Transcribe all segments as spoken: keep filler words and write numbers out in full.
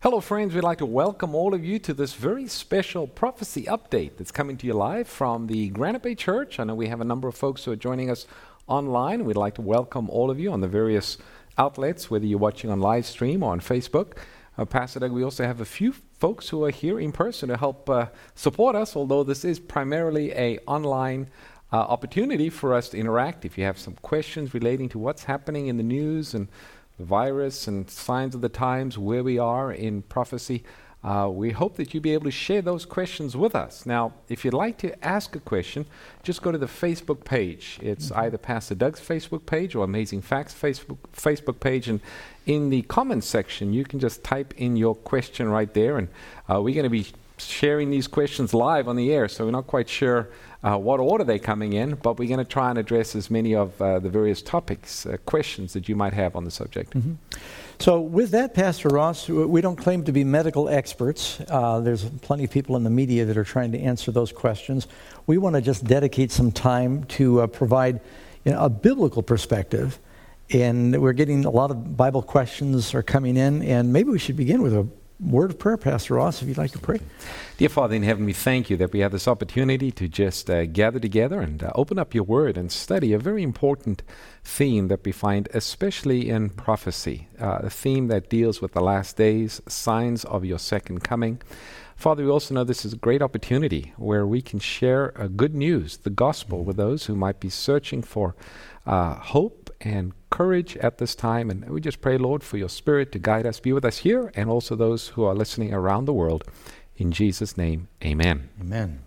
Hello friends, we'd like to welcome all of you to this very special prophecy update that's coming to you live from the Granite Bay Church. I know we have a number of folks who are joining us online. We'd like to welcome all of you on the various outlets, whether you're watching on live stream or on Facebook. Uh, Pastor Doug, we also have a few folks who are here in person to help uh, support us, although this is primarily a online uh, opportunity for us to interact. If you have some questions relating to what's happening in the news and the virus and signs of the times, where we are in prophecy, uh, we hope that you'll be able to share those questions with us. Now, if you'd like to ask a question, just go to the Facebook page. It's mm-hmm. either Pastor Doug's Facebook page or Amazing Facts Facebook Facebook page, and in the comments section, you can just type in your question right there, and uh, we're going to be sharing these questions live on the air, so we're not quite sure uh, what order they're coming in, but we're going to try and address as many of uh, the various topics, uh, questions that you might have on the subject. Mm-hmm. So with that, Pastor Ross, we don't claim to be medical experts. Uh, there's plenty of people in the media that are trying to answer those questions. We want to just dedicate some time to uh, provide you know, a biblical perspective, and we're getting a lot of Bible questions are coming in, and maybe we should begin with a word of prayer, Pastor Ross, if you'd like to pray. Dear Father in heaven, we thank you that we have this opportunity to just uh, gather together and uh, open up your word and study a very important theme that we find especially in prophecy, uh, a theme that deals with the last days, signs of your second coming. Father, we also know this is a great opportunity where we can share uh, good news, the gospel, with those who might be searching for uh, hope and courage at this time. And we just pray, Lord, for your Spirit to guide us, be with us here, and also those who are listening around the world. In Jesus' name, amen. Amen.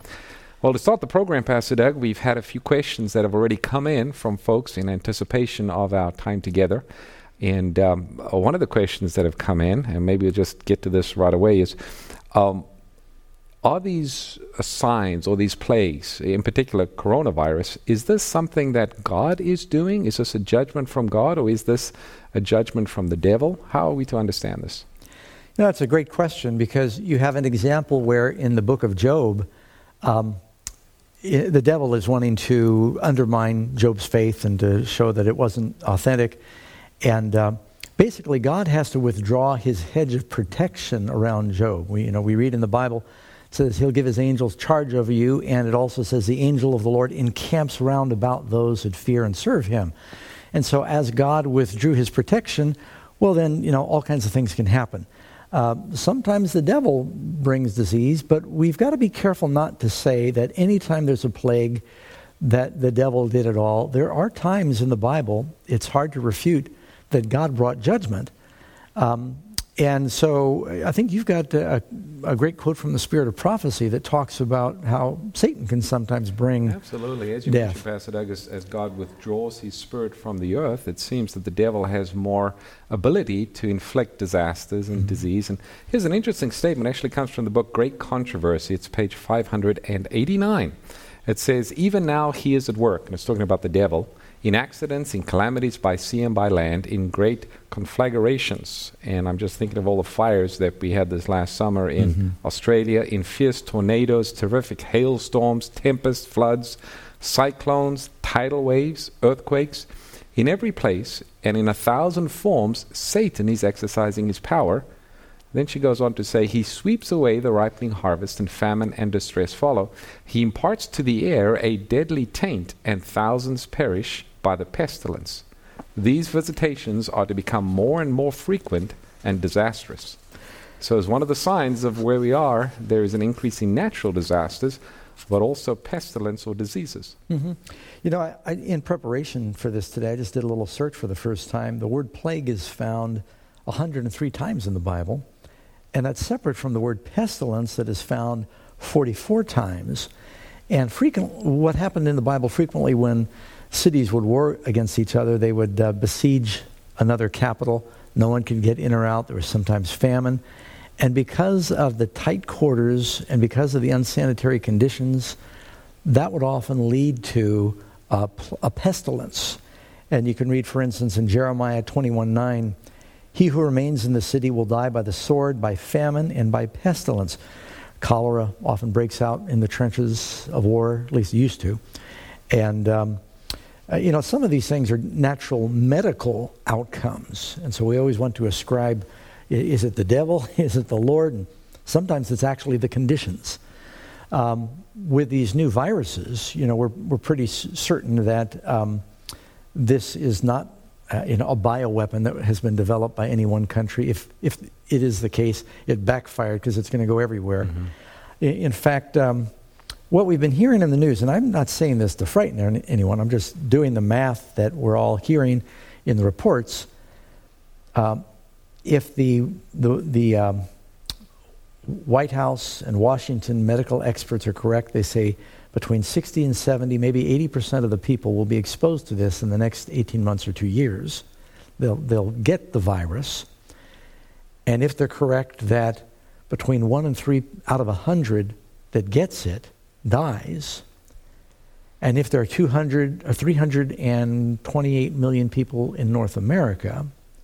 Well, to start the program, Pastor Doug, we've had a few questions that have already come in from folks in anticipation of our time together. And um, one of the questions that have come in, and maybe we'll just get to this right away, is um, are these uh, signs or these plagues, in particular coronavirus, is this something that God is doing? Is this a judgment from God, or is this a judgment from the devil? How are we to understand this? You know, that's a great question, because you have an example where in the book of Job, um, I- the devil is wanting to undermine Job's faith and to show that it wasn't authentic. And uh, basically, God has to withdraw his hedge of protection around Job. We, you know, we read in the Bible, it says he'll give his angels charge over you, and it also says the angel of the Lord encamps round about those that fear and serve him. And so as God withdrew his protection, well then, you know, all kinds of things can happen. Uh, sometimes the devil brings disease, but we've got to be careful not to say that anytime there's a plague that the devil did it all. There are times in the Bible, it's hard to refute, that God brought judgment. Um, and so I think you've got a, a great quote from the Spirit of Prophecy that talks about how Satan can sometimes bring Absolutely. As you death. mentioned, Pastor Doug, as, as God withdraws his Spirit from the earth, it seems that the devil has more ability to inflict disasters and mm-hmm. disease. And here's an interesting statement. It actually comes from the book Great Controversy. It's page five hundred eighty-nine. It says, even now he is at work, and it's talking about the devil, in accidents, in calamities by sea and by land, in great conflagrations. And I'm just thinking of all the fires that we had this last summer in mm-hmm. Australia, in fierce tornadoes, terrific hailstorms, tempests, floods, cyclones, tidal waves, earthquakes. In every place and in a thousand forms, Satan is exercising his power. Then she goes on to say, he sweeps away the ripening harvest, and famine and distress follow. He imparts to the air a deadly taint, and thousands perish by the pestilence. These visitations are to become more and more frequent and disastrous. So as one of the signs of where we are, there is an increase in natural disasters, but also pestilence or diseases. Mm-hmm. You know, I, I, in preparation for this today, I just did a little search for the first time. The word plague is found one hundred three times in the Bible. And that's separate from the word pestilence that is found forty-four times. And frequent, what happened in the Bible frequently when cities would war against each other, they would uh, besiege another capital. No one could get in or out. There was sometimes famine. And because of the tight quarters and because of the unsanitary conditions, that would often lead to uh, pl- a pestilence. And you can read, for instance, in Jeremiah twenty-one nine, he who remains in the city will die by the sword, by famine, and by pestilence. Cholera often breaks out in the trenches of war, at least it used to. And, um, uh, you know, some of these things are natural medical outcomes. And so we always want to ascribe, Is it the devil? Is it the Lord? And sometimes it's actually the conditions. Um, with these new viruses, you know, we're we're pretty s- certain that um, this is not uh, you know, a bioweapon that has been developed by any one country. If if it is the case, it backfired because it's going to go everywhere. Mm-hmm. In, in fact, um, what we've been hearing in the news, and I'm not saying this to frighten any, anyone, I'm just doing the math that we're all hearing in the reports. Um, if the the the um, White House and Washington medical experts are correct, they say between sixty and seventy, maybe eighty percent of the people will be exposed to this in the next eighteen months or two years. They'll they'll get the virus. And if they're correct that between one and three out of a hundred that gets it dies, and if there are two hundred or three hundred twenty-eight million people in North America,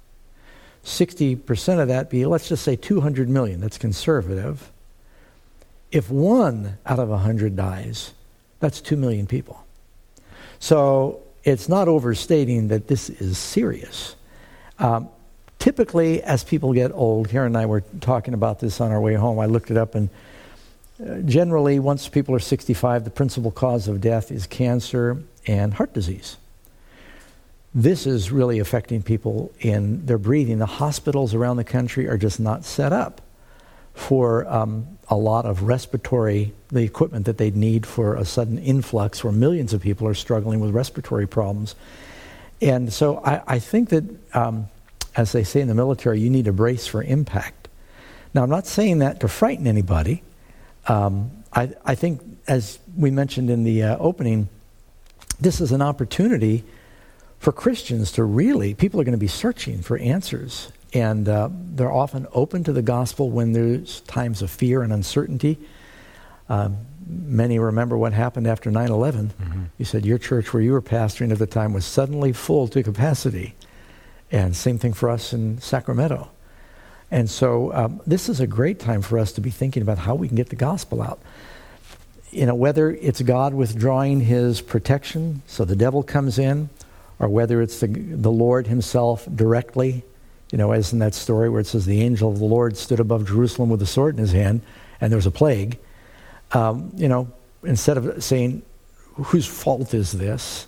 sixty percent of that be, let's just say two hundred million, that's conservative. If one out of one hundred dies, that's two million people. So it's not overstating that this is serious. Um, typically, as people get old, Karen and I were talking about this on our way home, I looked it up, and uh, generally, once people are sixty-five, the principal cause of death is cancer and heart disease. This is really affecting people in their breathing. The hospitals around the country are just not set up for um, a lot of respiratory, the equipment that they'd need for a sudden influx where millions of people are struggling with respiratory problems. And so I, I think that, um, as they say in the military, you need a brace for impact. Now, I'm not saying that to frighten anybody. Um, I, I think, as we mentioned in the uh, opening, this is an opportunity for Christians to really, people are going to be searching for answers. And uh, they're often open to the gospel when there's times of fear and uncertainty. Um, many remember what happened after nine eleven. Mm-hmm. You said your church where you were pastoring at the time was suddenly full to capacity. And same thing for us in Sacramento. And so um, this is a great time for us to be thinking about how we can get the gospel out. You know, whether it's God withdrawing his protection so the devil comes in, or whether it's the, the Lord himself directly, you know, as in that story where it says the angel of the Lord stood above Jerusalem with a sword in his hand, and there was a plague. Um, you know, instead of saying, whose fault is this?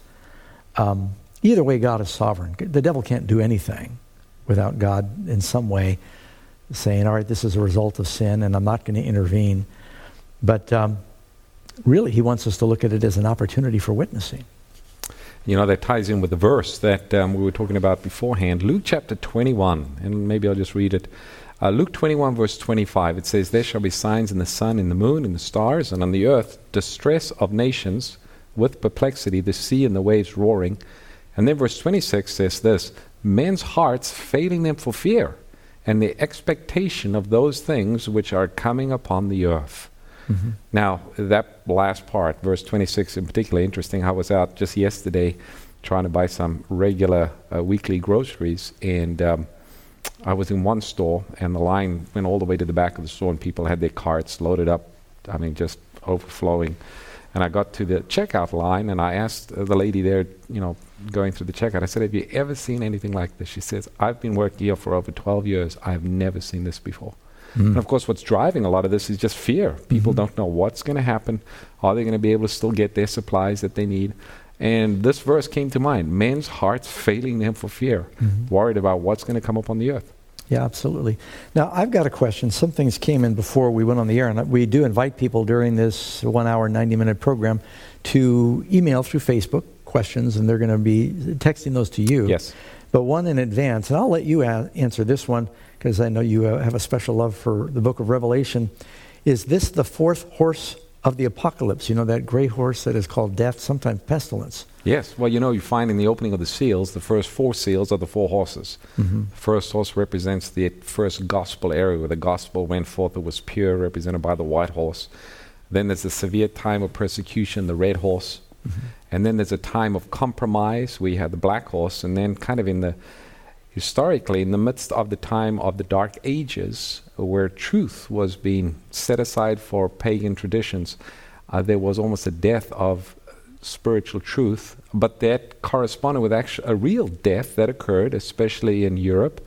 Um, either way, God is sovereign. The devil can't do anything without God in some way saying, all right, this is a result of sin, and I'm not going to intervene. But um, really, he wants us to look at it as an opportunity for witnessing. You know, that ties in with the verse that um, we were talking about beforehand. Luke chapter twenty-one, and maybe I'll just read it. Uh, Luke twenty-one, verse twenty-five, it says, there shall be signs in the sun, in the moon, in the stars, and on the earth, distress of nations with perplexity, the sea and the waves roaring. And then verse twenty-six says this, men's hearts failing them for fear, and the expectation of those things which are coming upon the earth. Mm-hmm. Now, that last part, verse twenty-six in particular, interesting. I was out just yesterday trying to buy some regular uh, weekly groceries, and um, I was in one store, and the line went all the way to the back of the store, and people had their carts loaded up, I mean, just overflowing. And I got to the checkout line, and I asked uh, the lady there, you know, going through the checkout, I said, have you ever seen anything like this? She says, I've been working here for over twelve years. I've never seen this before. Mm. And of course, what's driving a lot of this is just fear. People mm-hmm. don't know what's going to happen. Are they going to be able to still get their supplies that they need? And this verse came to mind. Men's hearts failing them for fear, mm-hmm. worried about what's going to come up on the earth. Yeah, absolutely. Now, I've got a question. Some things came in before we went on the air, and we do invite people during this one-hour, ninety-minute program to email through Facebook questions, and they're going to be texting those to you. Yes. But one in advance, and I'll let you a- answer this one, because I know you uh, have a special love for the book of Revelation. Is this the fourth horse of the apocalypse? You know, that gray horse that is called death, sometimes pestilence. Yes. Well, you know, you find in the opening of the seals, the first four seals are the four horses. Mm-hmm. The first horse represents the first gospel era where the gospel went forth. It was pure, represented by the white horse. Then there's a severe time of persecution, the red horse. Mm-hmm. And then there's a time of compromise where you have the black horse. And then kind of in the, historically, in the midst of the time of the Dark Ages, where truth was being set aside for pagan traditions, uh, there was almost a death of spiritual truth, but that corresponded with actually a real death that occurred, especially in Europe,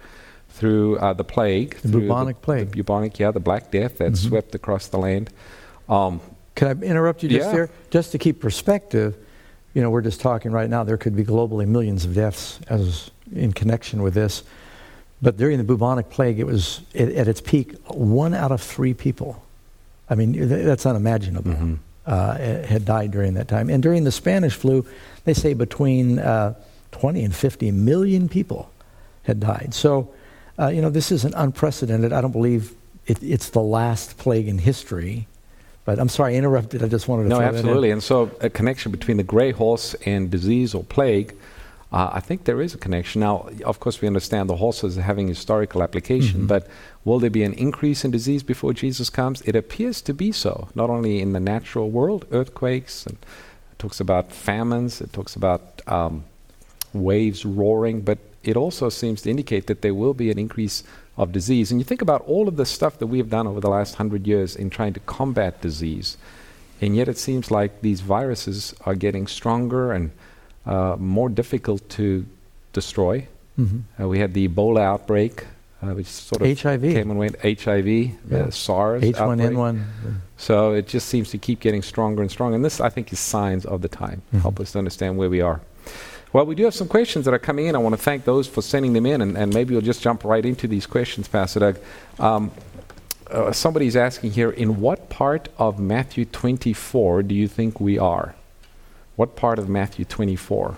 through uh, the plague. The bubonic the, plague. The bubonic, yeah, the Black Death that mm-hmm. swept across the land. Um, Can I interrupt you just yeah. there? Just to keep perspective, you know, we're just talking right now, there could be globally millions of deaths as in connection with this. But during the bubonic plague, it was, it, at its peak, one out of three people. I mean, th- that's unimaginable. Mm-hmm. Uh, had died during that time. And during the Spanish flu, they say between uh, twenty and fifty million people had died. So, uh, you know, this isn't unprecedented. I don't believe it, it's the last plague in history. But I'm sorry, I interrupted. I just wanted to no, throw absolutely. that in. And so a connection between the gray horse and disease or plague, uh, I think there is a connection. Now, of course, we understand the horses having historical application, mm-hmm. but will there be an increase in disease before Jesus comes? It appears to be so, not only in the natural world, earthquakes, and it talks about famines, it talks about um, waves roaring, but it also seems to indicate that there will be an increase of disease. And you think about all of the stuff that we have done over the last hundred years in trying to combat disease, and yet it seems like these viruses are getting stronger and uh, more difficult to destroy. Mm-hmm. Uh, we had the Ebola outbreak, uh, which sort of H I V. came and went. H I V, yeah. uh, SARS, H one N one. So it just seems to keep getting stronger and stronger. And this, I think, is signs of the time. Mm-hmm. Help us to understand where we are. Well, we do have some questions that are coming in. I want to thank those for sending them in, and, and maybe we'll just jump right into these questions, Pastor Doug. Um, uh, somebody's asking here, in what part of Matthew twenty-four do you think we are? What part of Matthew twenty-four?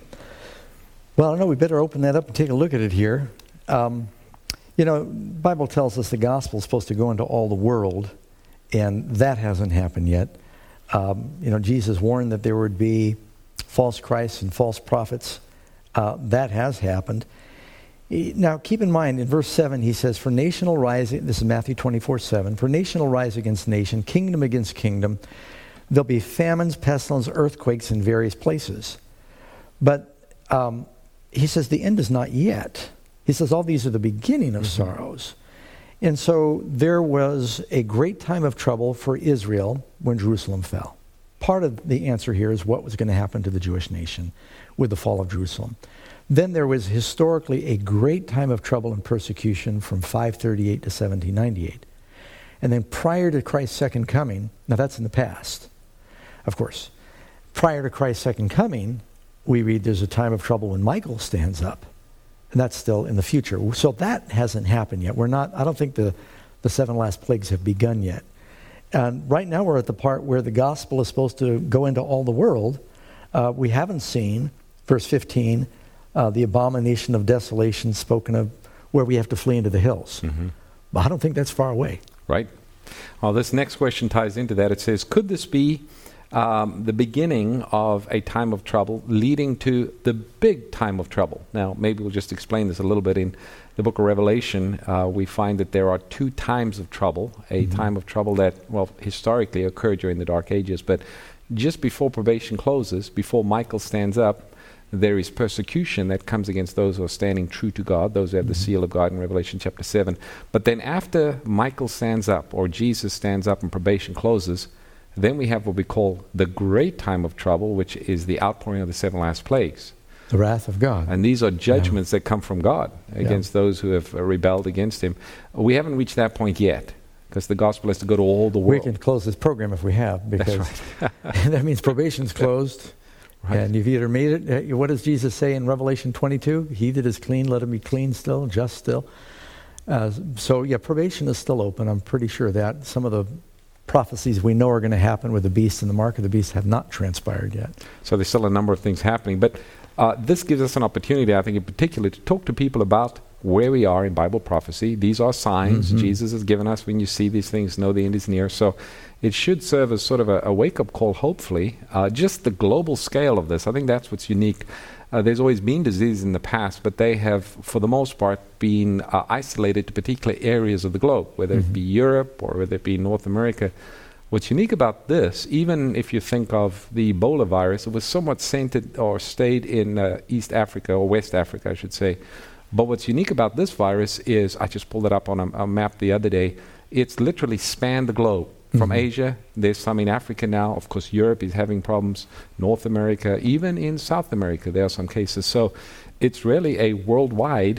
Well, I know we better open that up and take a look at it here. Um, you know, the Bible tells us the gospel is supposed to go into all the world, and that hasn't happened yet. Um, you know, Jesus warned that there would be false Christs and false prophets. Uh, that has happened. Now, keep in mind, in verse seven, he says, for nation will rise, this is Matthew twenty-four seven, for nation will rise against nation, kingdom against kingdom. There'll be famines, pestilence, earthquakes in various places. But um, he says the end is not yet. He says all these are the beginning of mm-hmm. sorrows. And so there was a great time of trouble for Israel when Jerusalem fell. Part of the answer here is what was going to happen to the Jewish nation with the fall of Jerusalem. Then there was historically a great time of trouble and persecution from five thirty-eight to seventeen ninety-eight. And then prior to Christ's second coming, now that's in the past, of course. Prior to Christ's second coming, we read there's a time of trouble when Michael stands up. And that's still in the future. So that hasn't happened yet. We're not, I don't think the, the seven last plagues have begun yet. And right now we're at the part where the gospel is supposed to go into all the world. Uh, we haven't seen, verse fifteen, uh, the abomination of desolation spoken of, where we have to flee into the hills. Mm-hmm. But I don't think that's far away. Right. Well, this next question ties into that. It says, could this be um, the beginning of a time of trouble leading to the big time of trouble? Now, maybe we'll just explain this a little bit. In the book of Revelation, uh, we find that there are two times of trouble, a mm-hmm. time of trouble that, well, historically occurred during the Dark Ages, but just before probation closes, before Michael stands up, there is persecution that comes against those who are standing true to God, those who have mm-hmm. the seal of God in Revelation chapter seven. But then after Michael stands up, or Jesus stands up and probation closes, then we have what we call the great time of trouble, which is the outpouring of the seven last plagues. The wrath of God. And these are judgments yeah. that come from God against yeah. those who have uh, rebelled against Him. We haven't reached that point yet, because the gospel has to go to all the world. We can close this program if we have, because right. that means probation's closed. Right. And you've either made it, uh, what does Jesus say in Revelation twenty-two? He that is clean, let him be clean still, just still. Uh, so yeah, probation is still open. I'm pretty sure that. Some of the prophecies we know are going to happen with the beast and the mark of the beast have not transpired yet. So there's still a number of things happening. But uh, this gives us an opportunity, I think in particular, to talk to people about where we are in Bible prophecy. These are signs mm-hmm. Jesus has given us. When you see these things, know the end is near. So it should serve as sort of a, a wake-up call, hopefully. Uh, just the global scale of this, I think that's what's unique. Uh, there's always been diseases in the past, but they have, for the most part, been uh, isolated to particular areas of the globe, whether mm-hmm. it be Europe or whether it be North America. What's unique about this, even if you think of the Ebola virus, it was somewhat centered or stayed in uh, East Africa, or West Africa, I should say. But what's unique about this virus is, I just pulled it up on a, a map the other day, it's literally spanned the globe. From mm-hmm. Asia, there's some in Africa now. Of course, Europe is having problems. North America, even in South America, there are some cases. So it's really a worldwide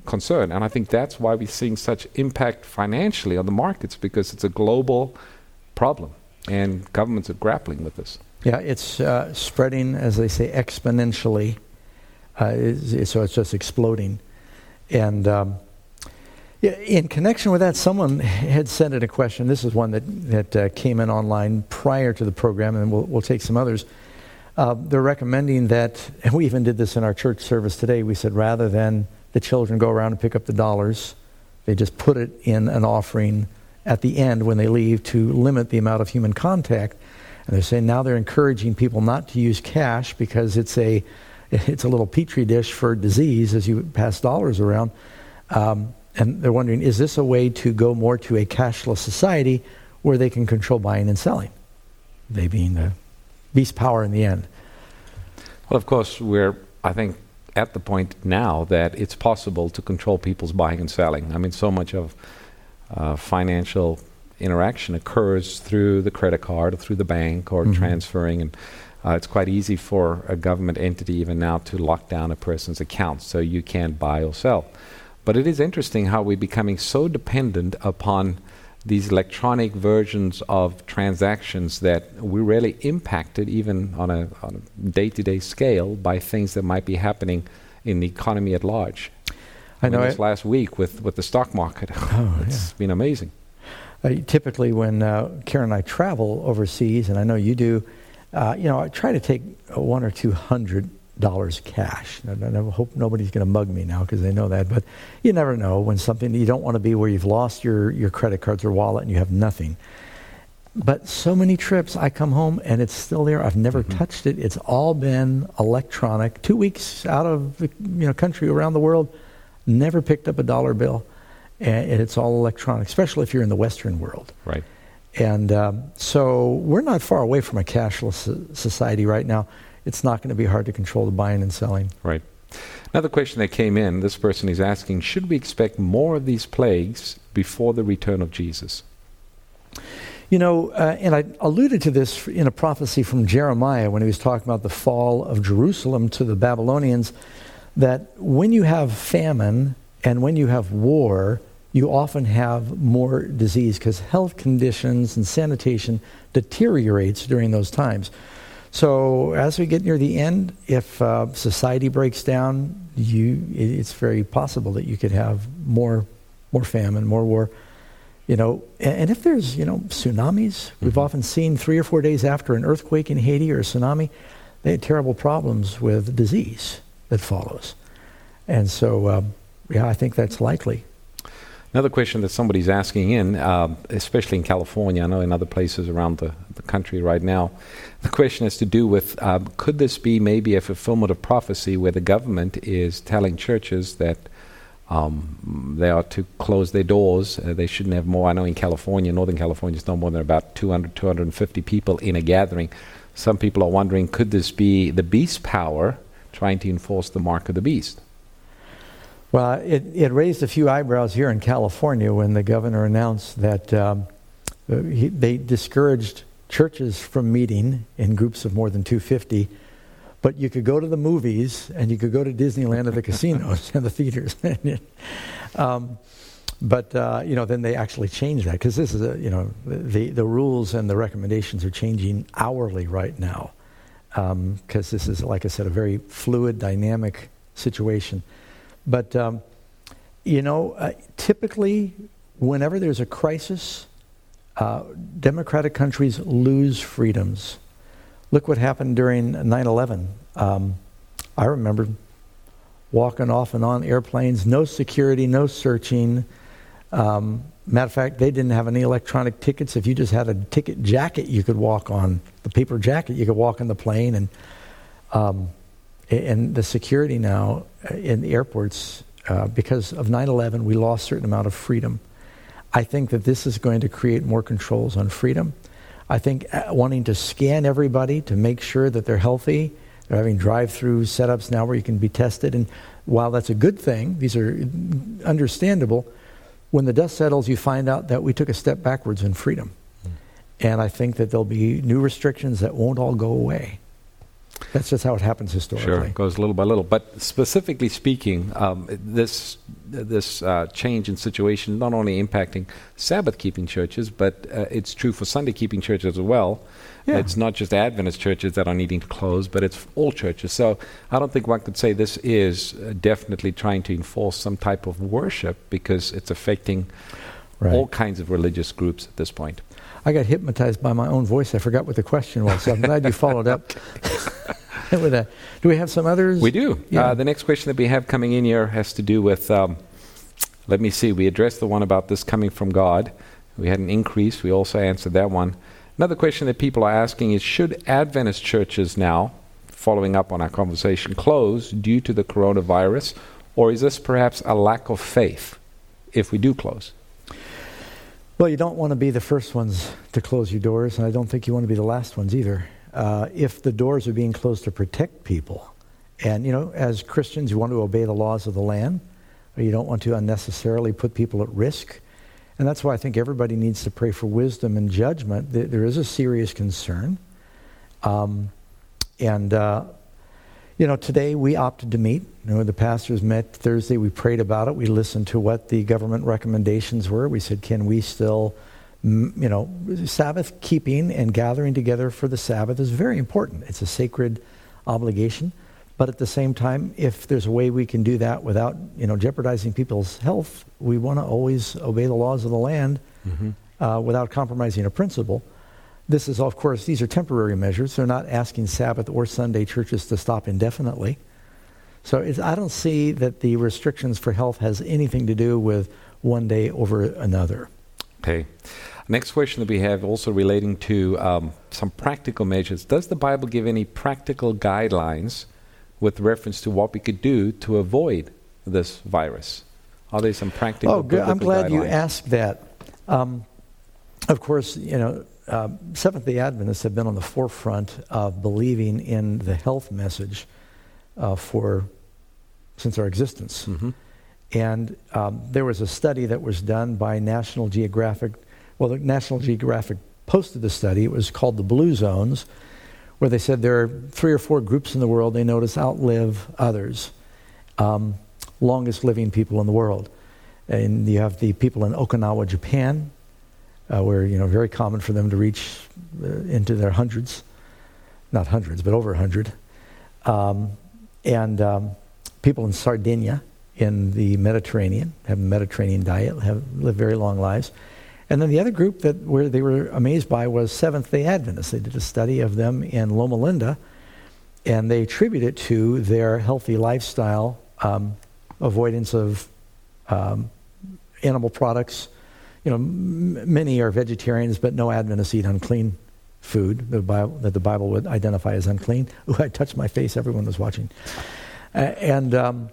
concern. And I think that's why we're seeing such impact financially on the markets, because it's a global problem, and governments are grappling with this. Yeah, it's uh, spreading, as they say, exponentially. Uh, it's, it's, so it's just exploding. And um, yeah, in connection with that, someone had sent in a question. This is one that, that uh, came in online prior to the program, and we'll, we'll take some others. Uh, they're recommending that, and we even did this in our church service today, we said rather than the children go around and pick up the dollars, they just put it in an offering at the end when they leave to limit the amount of human contact. And they're saying now they're encouraging people not to use cash because it's a it's a little petri dish for disease as you pass dollars around. Um, and they're wondering, is this a way to go more to a cashless society where they can control buying and selling? They being the beast power in the end. Well, of course, we're, I think, at the point now that it's possible to control people's buying and selling. I mean, so much of uh, financial interaction occurs through the credit card or through the bank or mm-hmm. transferring, and uh, it's quite easy for a government entity even now to lock down a person's account so you can't buy or sell. But it is interesting how we're becoming so dependent upon these electronic versions of transactions that we're really impacted even on a, on a day-to-day scale by things that might be happening in the economy at large. I, I know mean, this last week with, with the stock market, oh, it's yeah. been amazing. Uh, typically when uh, Karen and I travel overseas, and I know you do, uh, you know, I try to take uh, one or two hundred dollars cash. I, I hope nobody's going to mug me now because they know that, but you never know when something, you don't want to be where you've lost your, your credit cards or wallet and you have nothing. But so many trips, I come home and it's still there. I've never mm-hmm. touched it. It's all been electronic. Two weeks out of the you know country around the world, never picked up a dollar bill. And it's all electronic, especially if you're in the Western world. Right. And um, so we're not far away from a cashless society right now. It's not going to be hard to control the buying and selling. Right. Another question that came in, this person is asking, should we expect more of these plagues before the return of Jesus? You know, uh, and I alluded to this in a prophecy from Jeremiah when he was talking about the fall of Jerusalem to the Babylonians, that when you have famine and when you have war, you often have more disease because health conditions and sanitation deteriorates during those times. So as we get near the end, if uh, society breaks down, you it's very possible that you could have more more famine, more war. You know, and, and if there's, you know, tsunamis, mm-hmm. we've often seen three or four days after an earthquake in Haiti or a tsunami, they had terrible problems with disease that follows. And so, um, yeah, I think that's likely. Another question that somebody's asking in, uh, especially in California, I know in other places around the, the country right now, the question has to do with, um, could this be maybe a fulfillment of prophecy where the government is telling churches that um, they are to close their doors, uh, they shouldn't have more. I know in California, Northern California, it's no more than about two hundred, two hundred fifty people in a gathering. Some people are wondering, could this be the beast power trying to enforce the mark of the beast? Well, it, it raised a few eyebrows here in California when the governor announced that um, he, they discouraged churches from meeting in groups of more than two hundred fifty, but you could go to the movies and you could go to Disneyland or the casinos and the theaters. um, but, uh, you know, then they actually changed that because this is, a, you know, the, the rules and the recommendations are changing hourly right now because um, this is, like I said, a very fluid, dynamic situation. But, um, you know, uh, typically, whenever there's a crisis, uh, democratic countries lose freedoms. Look what happened during nine eleven. Um, I remember walking off and on airplanes, no security, no searching. Um, matter of fact, they didn't have any electronic tickets. If you just had a ticket jacket, you could walk on, the paper jacket, you could walk on the plane. And um, and the security now in the airports, uh, because of nine eleven, we lost a certain amount of freedom. I think that this is going to create more controls on freedom. I think uh, wanting to scan everybody to make sure that they're healthy, they're having drive-through setups now where you can be tested. And while that's a good thing, these are understandable, when the dust settles, you find out that we took a step backwards in freedom. Mm. And I think that there'll be new restrictions that won't all go away. That's just how it happens historically. Sure, it goes little by little. But specifically speaking, um, this this uh, change in situation not only impacting Sabbath-keeping churches, but uh, it's true for Sunday-keeping churches as well. Yeah. It's not just Adventist churches that are needing to close, but it's all churches. So I don't think one could say this is uh, definitely trying to enforce some type of worship, because it's affecting right. all kinds of religious groups at this point. I got hypnotized by my own voice. I forgot what the question was, so I'm glad you followed up with that. Do we have some others? We do. Yeah. Uh, the next question that we have coming in here has to do with, um, let me see, we addressed the one about this coming from God. We had an increase. We also answered that one. Another question that people are asking is, should Adventist churches now, following up on our conversation, close due to the coronavirus, or is this perhaps a lack of faith if we do close? Well, you don't want to be the first ones to close your doors, and I don't think you want to be the last ones either. Uh, if the doors are being closed to protect people, and, you know, as Christians, you want to obey the laws of the land, or you don't want to unnecessarily put people at risk. And that's why I think everybody needs to pray for wisdom and judgment. There is a serious concern. Um, and, uh, you know, today we opted to meet. You know, the pastors met Thursday. We prayed about it. We listened to what the government recommendations were. We said, can we still, you know, Sabbath keeping and gathering together for the Sabbath is very important. It's a sacred obligation. But at the same time, if there's a way we can do that without, you know, jeopardizing people's health, we want to always obey the laws of the land mm-hmm. uh, without compromising a principle. This is, of course, these are temporary measures. They're not asking Sabbath or Sunday churches to stop indefinitely. So it's, I don't see that the restrictions for health has anything to do with one day over another. Okay. Next question that we have, also relating to um, some practical measures. Does the Bible give any practical guidelines with reference to what we could do to avoid this virus? Are there some practical Oh, good. I'm glad guidelines? you asked that. Um, of course, you know, uh, Seventh-day Adventists have been on the forefront of believing in the health message uh, for since our existence. Mm-hmm. And um, there was a study that was done by National Geographic. Well, the National Geographic posted the study. It was called the Blue Zones, where they said there are three or four groups in the world they notice outlive others, um, longest living people in the world. And you have the people in Okinawa, Japan, uh, where, you know, very common for them to reach uh, into their hundreds, not hundreds, but over a hundred. Um, and um, people in Sardinia, in the Mediterranean, have a Mediterranean diet, have live very long lives. And then the other group that where they were amazed by was Seventh-day Adventists. They did a study of them in Loma Linda, and they attribute it to their healthy lifestyle, um, avoidance of um, animal products. You know, m- many are vegetarians, but no Adventists eat unclean food the Bible, that the Bible would identify as unclean. Ooh, I touched my face. Everyone was watching. Uh, and... Um,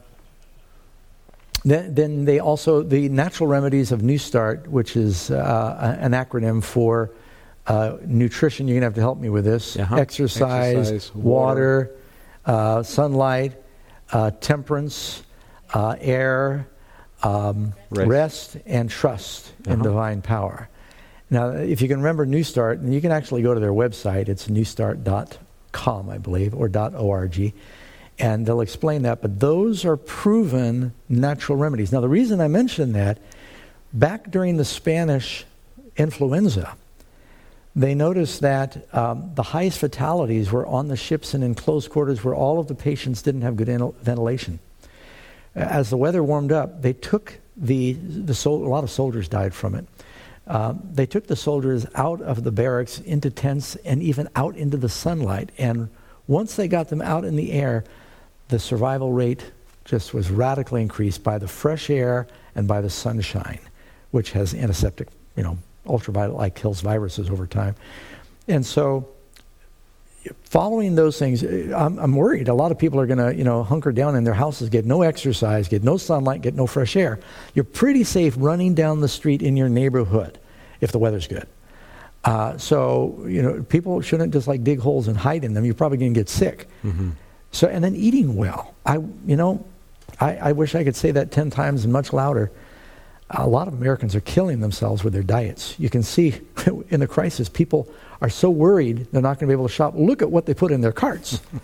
Then, then they also, the Natural Remedies of New Start, which is uh, an acronym for uh, nutrition. You're going to have to help me with this. Uh-huh. Exercise, Exercise, water, water uh, sunlight, uh, temperance, uh, air, um, rest. rest, and trust uh-huh. in divine power. Now, if you can remember New Start, and you can actually go to their website. It's new start dot com, I believe, or .org. And they'll explain that. But those are proven natural remedies. Now, the reason I mention that, back during the Spanish influenza, they noticed that um, the highest fatalities were on the ships and in close quarters where all of the patients didn't have good in- ventilation. As the weather warmed up, they took the, the sol- a lot of soldiers died from it. Um, they took the soldiers out of the barracks into tents and even out into the sunlight. And once they got them out in the air, the survival rate just was radically increased by the fresh air and by the sunshine, which has antiseptic, you know, ultraviolet light kills viruses over time. And so following those things, I'm, I'm worried. A lot of people are going to, you know, hunker down in their houses, get no exercise, get no sunlight, get no fresh air. You're pretty safe running down the street in your neighborhood if the weather's good. Uh, so, you know, people shouldn't just like dig holes and hide in them. You're probably going to get sick. Mm-hmm. So, and then eating well. I, you know, I, I wish I could say that ten times and much louder. A lot of Americans are killing themselves with their diets. You can see in the crisis, people are so worried they're not going to be able to shop. Look at what they put in their carts.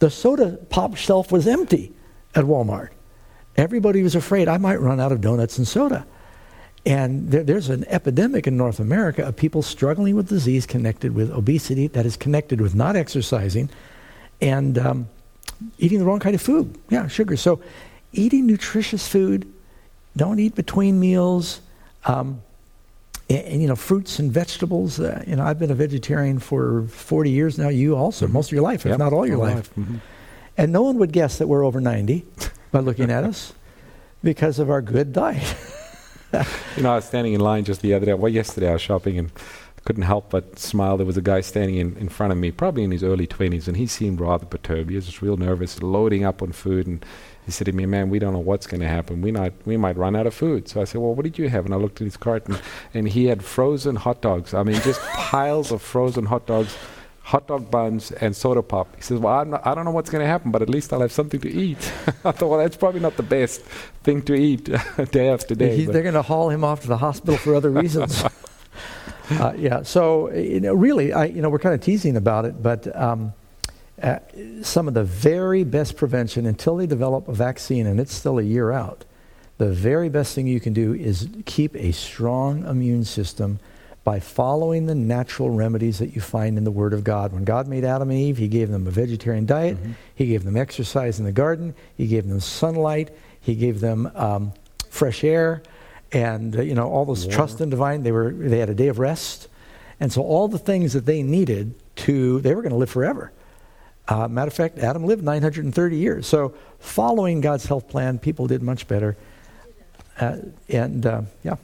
The soda pop shelf was empty at Walmart. Everybody was afraid I might run out of donuts and soda. And there, there's an epidemic in North America of people struggling with disease connected with obesity that is connected with not exercising and um, eating the wrong kind of food. Yeah, sugar. So eating nutritious food, don't eat between meals, um, and, and, you know, fruits and vegetables. Uh, you know, I've been a vegetarian for forty years now. You also, mm-hmm. most of your life, yep. if not all your all life. life. Mm-hmm. And no one would guess that we're over ninety by looking at us because of our good diet. You know, I was standing in line just the other day. Well, yesterday I was shopping and couldn't help but smile. There was a guy standing in, in front of me, probably in his early twenties, and he seemed rather perturbed. He was just real nervous, loading up on food. And he said to me, "Man, we don't know what's going to happen. We not we might run out of food." So I said, "Well, what did you have?" And I looked at his cart, and, and he had frozen hot dogs. I mean, just piles of frozen hot dogs, hot dog buns, and soda pop. He says, "Well, I'm not, I don't know what's going to happen, but at least I'll have something to eat." I thought, well, that's probably not the best thing to eat day after day. He, they're going to haul him off to the hospital for other reasons. uh, yeah. So you know, really, I you know, we're kind of teasing about it, but um, uh, some of the very best prevention until they develop a vaccine, and it's still a year out. The very best thing you can do is keep a strong immune system by following the natural remedies that you find in the Word of God. When God made Adam and Eve, He gave them a vegetarian diet. Mm-hmm. He gave them exercise in the garden. He gave them sunlight. He gave them um, fresh air, and uh, you know all those Water. Trust in divine. They were they had a day of rest, and so all the things that they needed to they were going to live forever. Uh, matter of fact, Adam lived nine hundred thirty years. So following God's health plan, people did much better. Uh, and uh, yeah.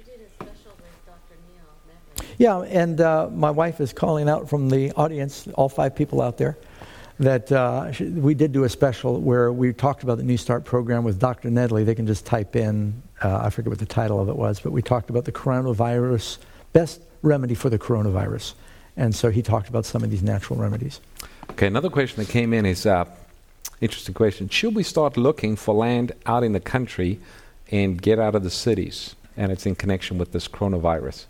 Yeah, and uh, my wife is calling out from the audience, all five people out there, that uh, sh- we did do a special where we talked about the New Start program with Doctor Nedley. They can just type in, uh, I forget what the title of it was, but we talked about the coronavirus, best remedy for the coronavirus. And so he talked about some of these natural remedies. Okay, another question that came in is, uh, interesting question. Should we start looking for land out in the country and get out of the cities? And it's in connection with this coronavirus.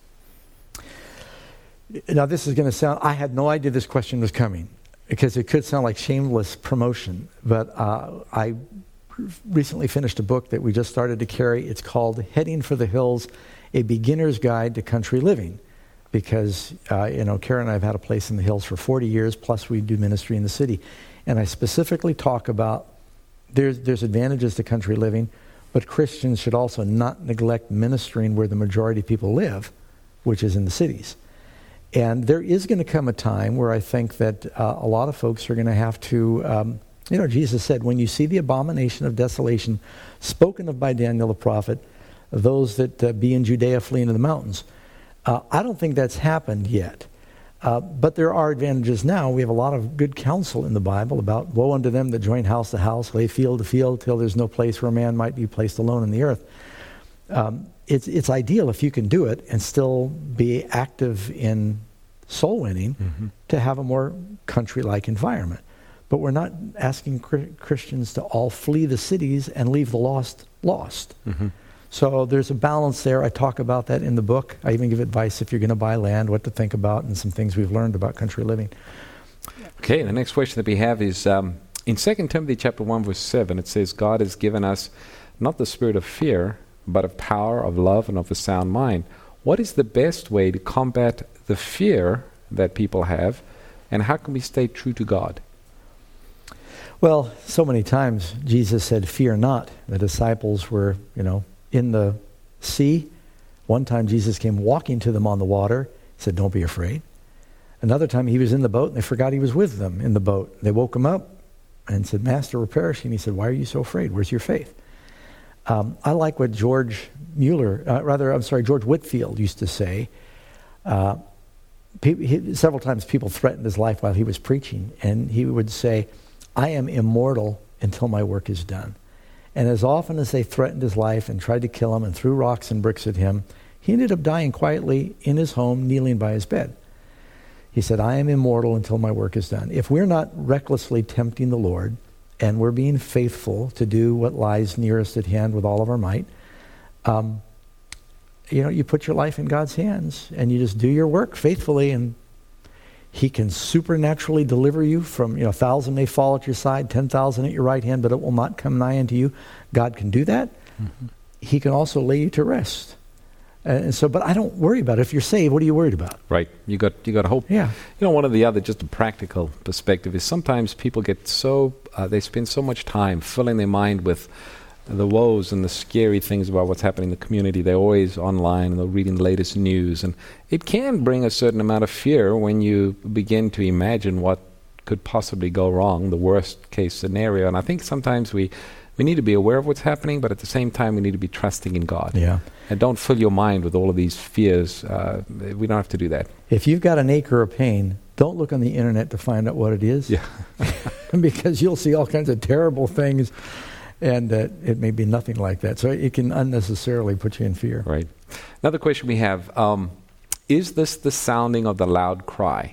Now, this is going to sound, I had no idea this question was coming because it could sound like shameless promotion, but uh, I recently finished a book that we just started to carry. It's called Heading for the Hills, A Beginner's Guide to Country Living, because, uh, you know, Karen and I have had a place in the hills for forty years, plus we do ministry in the city. And I specifically talk about there's, there's advantages to country living, but Christians should also not neglect ministering where the majority of people live, which is in the cities. And there is going to come a time where I think that uh, a lot of folks are going to have to, um, you know, Jesus said, when you see the abomination of desolation spoken of by Daniel the prophet, those that uh, be in Judea flee into the mountains. Uh, I don't think that's happened yet. Uh, but there are advantages now. We have a lot of good counsel in the Bible about woe unto them that join house to house, lay field to field, till there's no place where a man might be placed alone in the earth. Um, it's it's ideal if you can do it and still be active in soul winning, mm-hmm. to have a more country-like environment. But we're not asking cr- Christians to all flee the cities and leave the lost lost. Mm-hmm. So there's a balance there. I talk about that in the book. I even give advice if you're going to buy land, what to think about, and some things we've learned about country living. Okay, the next question that we have is, um, in Second Timothy chapter one, verse seven, it says, God has given us not the spirit of fear, but of power, of love, and of a sound mind. What is the best way to combat the fear that people have, and how can we stay true to God? Well, so many times Jesus said, fear not. The disciples were, you know, in the sea. One time Jesus came walking to them on the water, said, don't be afraid. Another time he was in the boat and they forgot he was with them in the boat. They woke him up and said, Master, we're perishing. He said, why are you so afraid? Where's your faith? Um, I like what George Mueller, uh, rather, I'm sorry, George Whitefield used to say. Uh, pe- he, several times people threatened his life while he was preaching, and he would say, I am immortal until my work is done. And as often as they threatened his life and tried to kill him and threw rocks and bricks at him, he ended up dying quietly in his home, kneeling by his bed. He said, I am immortal until my work is done. If we're not recklessly tempting the Lord, and we're being faithful to do what lies nearest at hand with all of our might, um, you know, you put your life in God's hands, and you just do your work faithfully, and He can supernaturally deliver you from, you know, a thousand may fall at your side, ten thousand at your right hand, but it will not come nigh unto you. God can do that. Mm-hmm. He can also lay you to rest. And so, but I don't worry about it. If you're saved, what are you worried about? Right. You got you got hope. Yeah. You know, one of the other, just a practical perspective, is sometimes people get so, uh, they spend so much time filling their mind with the woes and the scary things about what's happening in the community. They're always online and they're reading the latest news. And it can bring a certain amount of fear when you begin to imagine what could possibly go wrong, the worst case scenario. And I think sometimes we, we need to be aware of what's happening, but at the same time we need to be trusting in God. Yeah. And don't fill your mind with all of these fears. Uh, we don't have to do that. If you've got an acre of pain, don't look on the internet to find out what it is. Yeah. Because you'll see all kinds of terrible things. And uh, it may be nothing like that. So it can unnecessarily put you in fear. Right. Another question we have, um, is this the sounding of the loud cry?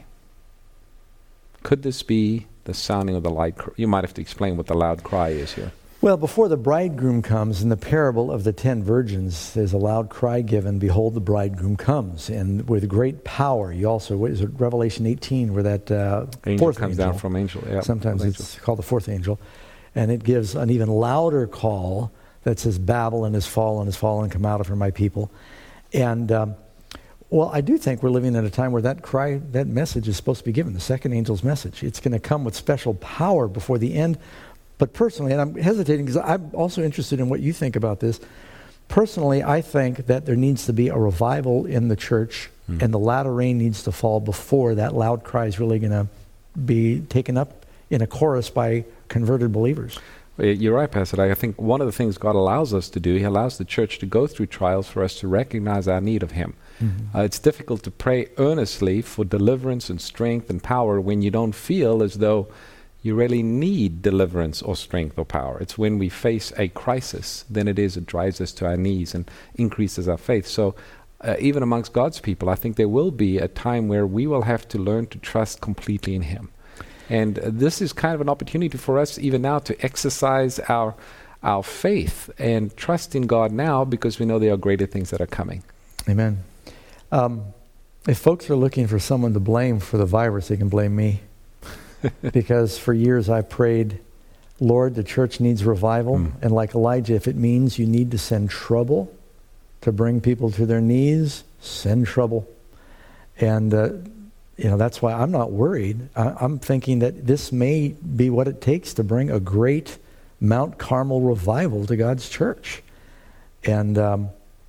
Could this be the sounding of the loud cry? You might have to explain what the loud cry is here. Well, before the bridegroom comes, in the parable of the ten virgins, there's a loud cry given, behold, the bridegroom comes. And with great power, you also, what is it, Revelation eighteen, where that uh, angel fourth comes angel, down from angel. Yeah, sometimes from it's angel. called the fourth angel. And it gives an even louder call that says, Babylon is fallen, is fallen, come out of her, my people. And, um, well, I do think we're living in a time where that cry, that message is supposed to be given, the second angel's message. It's going to come with special power before the end. But personally, and I'm hesitating because I'm also interested in what you think about this. Personally, I think that there needs to be a revival in the church, mm. and the latter rain needs to fall before that loud cry is really going to be taken up in a chorus by converted believers. You're right, Pastor. I think one of the things God allows us to do, He allows the church to go through trials for us to recognize our need of Him. Mm-hmm. Uh, it's difficult to pray earnestly for deliverance and strength and power when you don't feel as though you really need deliverance or strength or power. It's when we face a crisis, then it is, it drives us to our knees and increases our faith. So uh, even amongst God's people, I think there will be a time where we will have to learn to trust completely in Him. And uh, this is kind of an opportunity for us even now to exercise our our faith and trust in God now, because we know there are greater things that are coming. Amen. Um, if folks are looking for someone to blame for the virus, they can blame me. Because for years I prayed, Lord, the church needs revival. Mm. And like Elijah, if it means you need to send trouble to bring people to their knees, send trouble. And uh, you know, that's why I'm not worried. I, I'm thinking that this may be what it takes to bring a great Mount Carmel revival to God's church. And um,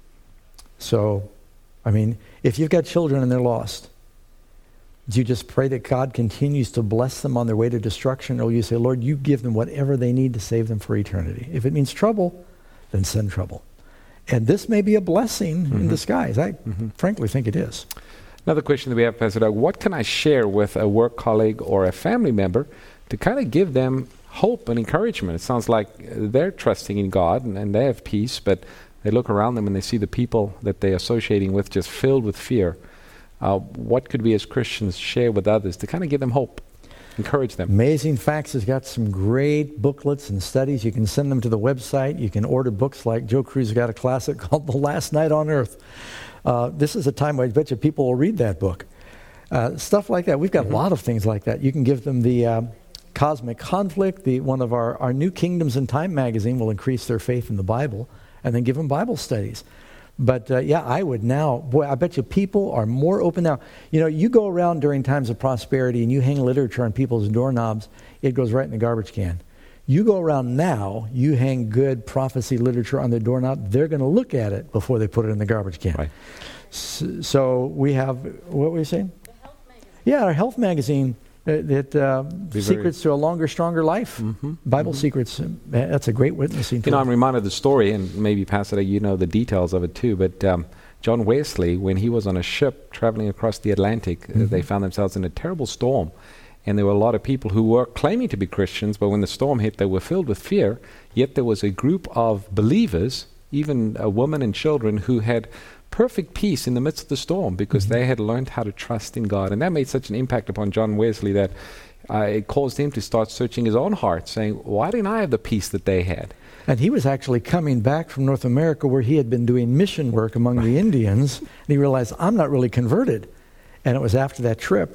so, I mean, if you've got children and they're lost, do you just pray that God continues to bless them on their way to destruction? Or you say, Lord, you give them whatever they need to save them for eternity. If it means trouble, then send trouble. And this may be a blessing mm-hmm. in disguise. I mm-hmm. frankly think it is. Another question that we have, Pastor Doug, what can I share with a work colleague or a family member to kind of give them hope and encouragement? It sounds like they're trusting in God and, and they have peace, but they look around them and they see the people that they're associating with just filled with fear. Uh, what could we as Christians share with others to kind of give them hope, encourage them? Amazing Facts has got some great booklets and studies. You can send them to the website. You can order books like Joe Cruz got a classic called The Last Night on Earth. Uh, this is a time where I bet you people will read that book. Uh, stuff like that. We've got mm-hmm. a lot of things like that. You can give them the uh, Cosmic Conflict. The one of our, our New Kingdoms in Time magazine will increase their faith in the Bible, and then give them Bible studies. But uh, yeah, I would now, boy, I bet you people are more open now. You know, you go around during times of prosperity and you hang literature on people's doorknobs, it goes right in the garbage can. You go around now, you hang good prophecy literature on their doorknob, they're going to look at it before they put it in the garbage can. Right. So, so we have, what were you saying? The health magazine. Yeah, our health magazine, uh, that uh, Secrets to a Longer, Stronger Life, mm-hmm. Bible mm-hmm. Secrets. Uh, that's a great witnessing tool. You know, I'm reminded of the story, and maybe, Pastor, you know the details of it too, but um, John Wesley, when he was on a ship traveling across the Atlantic, mm-hmm. uh, they found themselves in a terrible storm. And there were a lot of people who were claiming to be Christians, but when the storm hit, they were filled with fear. Yet there was a group of believers, even uh, women and children, who had perfect peace in the midst of the storm because mm-hmm. they had learned how to trust in God. And that made such an impact upon John Wesley that uh, it caused him to start searching his own heart, saying, why didn't I have the peace that they had? And he was actually coming back from North America where he had been doing mission work among the Indians, and he realized, I'm not really converted. And it was after that trip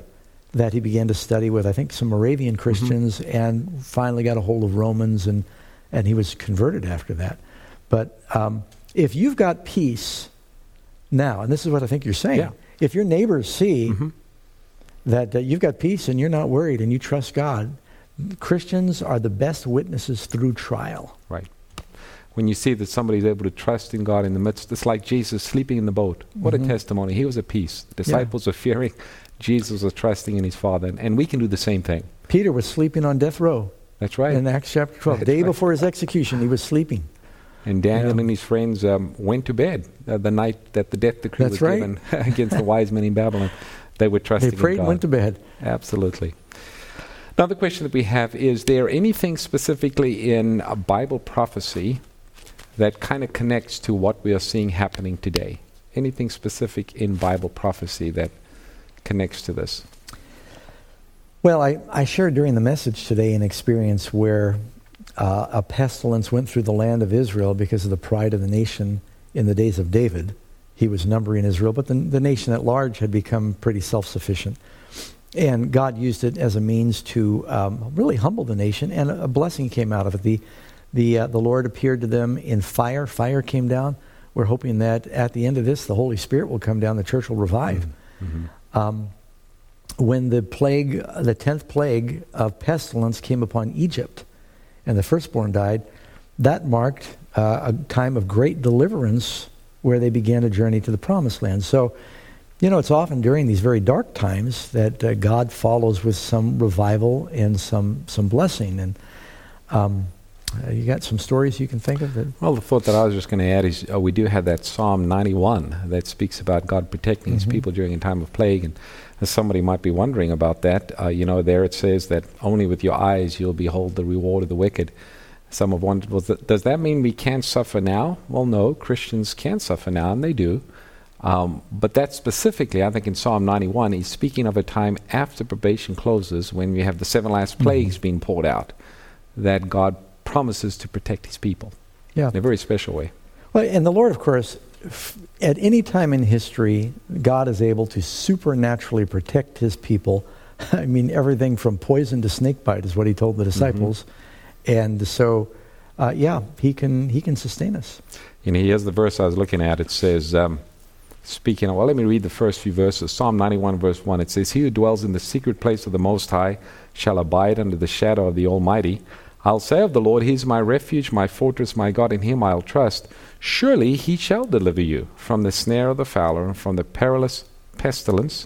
that he began to study with, I think, some Moravian Christians, mm-hmm. and finally got a hold of Romans, and, and he was converted after that. But um, if you've got peace now, and this is what I think you're saying, yeah. if your neighbors see mm-hmm. that uh, you've got peace and you're not worried and you trust God, Christians are the best witnesses through trial. Right. When you see that somebody's able to trust in God in the midst, it's like Jesus sleeping in the boat. What mm-hmm. a testimony. He was at peace. The disciples yeah. were fearing. Jesus was trusting in his Father. And, and we can do the same thing. Peter was sleeping on death row. That's right. In Acts chapter twelve. The day right. before his execution, he was sleeping. And Daniel yeah. and his friends um, went to bed uh, the night that the death decree That's was right. given against the wise men in Babylon. They were trusting in God. They prayed and went to bed. Absolutely. Another question that we have, is there anything specifically in a Bible prophecy that kind of connects to what we are seeing happening today? Anything specific in Bible prophecy that connects to this? Well, I, I shared during the message today an experience where uh, a pestilence went through the land of Israel because of the pride of the nation in the days of David. He was numbering Israel, but the, the nation at large had become pretty self-sufficient. And God used it as a means to um, really humble the nation, and a, a blessing came out of it. The The uh, the Lord appeared to them in fire. Fire came down. We're hoping that at the end of this, the Holy Spirit will come down. The church will revive. Mm-hmm. Um, when the plague, the tenth plague of pestilence came upon Egypt, and the firstborn died, that marked uh, a time of great deliverance where they began a journey to the promised land. So, you know, it's often during these very dark times that uh, God follows with some revival and some some blessing. And um, Uh, you got some stories you can think of? That well, the thought that I was just going to add is uh, we do have that Psalm ninety-one that speaks about God protecting mm-hmm. his people during a time of plague. And as somebody might be wondering about that, uh, you know, there it says that only with your eyes you'll behold the reward of the wicked. Some have wondered, well, th- does that mean we can't suffer now? Well, no, Christians can suffer now, and they do. Um, but that specifically, I think in Psalm ninety-one, he's speaking of a time after probation closes, when we have the seven last plagues mm-hmm. being poured out, that God promises to protect his people yeah. in a very special way. Well, and the Lord, of course, f- at any time in history, God is able to supernaturally protect his people. I mean, everything from poison to snake bite is what he told the disciples. Mm-hmm. And so, uh, yeah, he can he can sustain us. You know, here's the verse I was looking at. It says, um, speaking of, well, let me read the first few verses. Psalm ninety-one, verse one. It says, "He who dwells in the secret place of the Most High shall abide under the shadow of the Almighty. I'll say of the Lord, he is my refuge, my fortress, my God, in him I'll trust. Surely he shall deliver you from the snare of the fowler and from the perilous pestilence."